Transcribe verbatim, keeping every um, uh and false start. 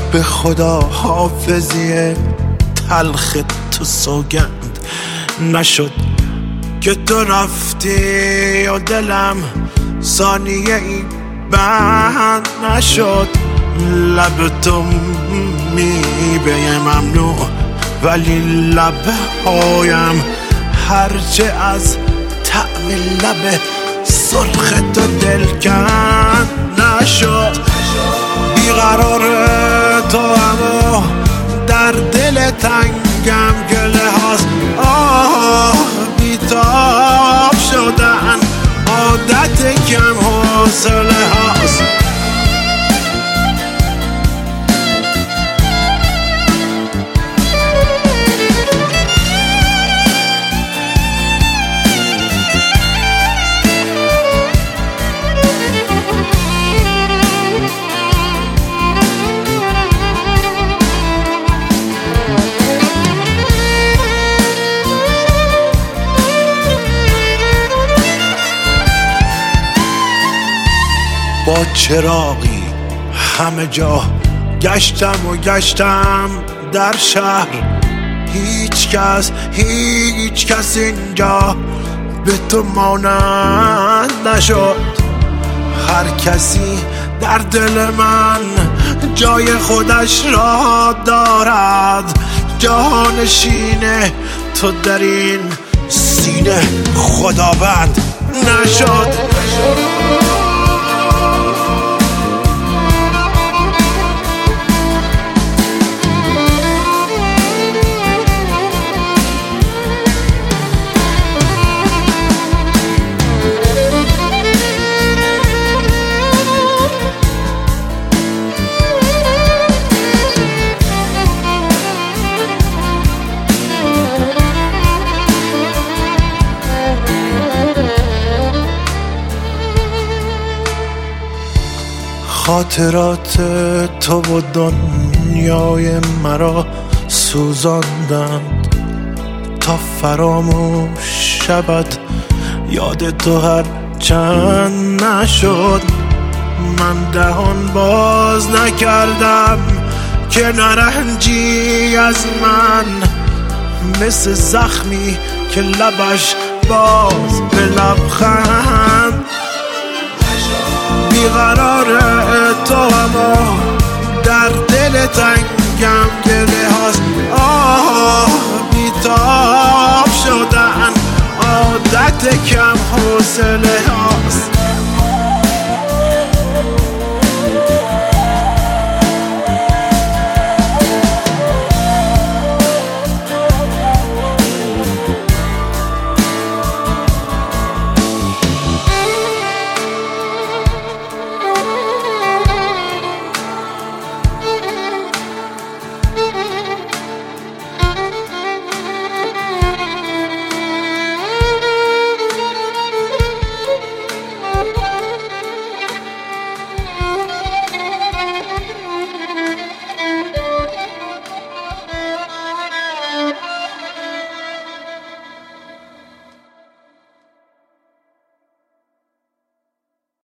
به خدا حافظی تلخ تو سوگند نشد که تو رفتی و دلم ثانیه ای بند نشد. لب تو میوه ممنوع ولی لبهایم هرچه از طعم لب سرخ تو دلکند نشد. بیقرار تو اما در دل تنگم گله هاست. آه بیتاب شدن عادت کم حوصله هاست. با چراغی همه جا گشتم و گشتم در شهر، هیچ کس هیچ کس اینجا به تو مانند نشد. هر کسی در دل من جای خودش را دارد، جانشین تو در این سینه خداوند نشد. خاطرات تو و دنیای مرا سوزاندند تا فراموش شود یاد تو هر چند نشد. من دهان باز نکردم که نرنجی از من، مثل زخمی که لبش باز به لبخند. بیقرار تو اما در دل تنگم گله هاست. آه بیتاب شدن عادت کم حوصله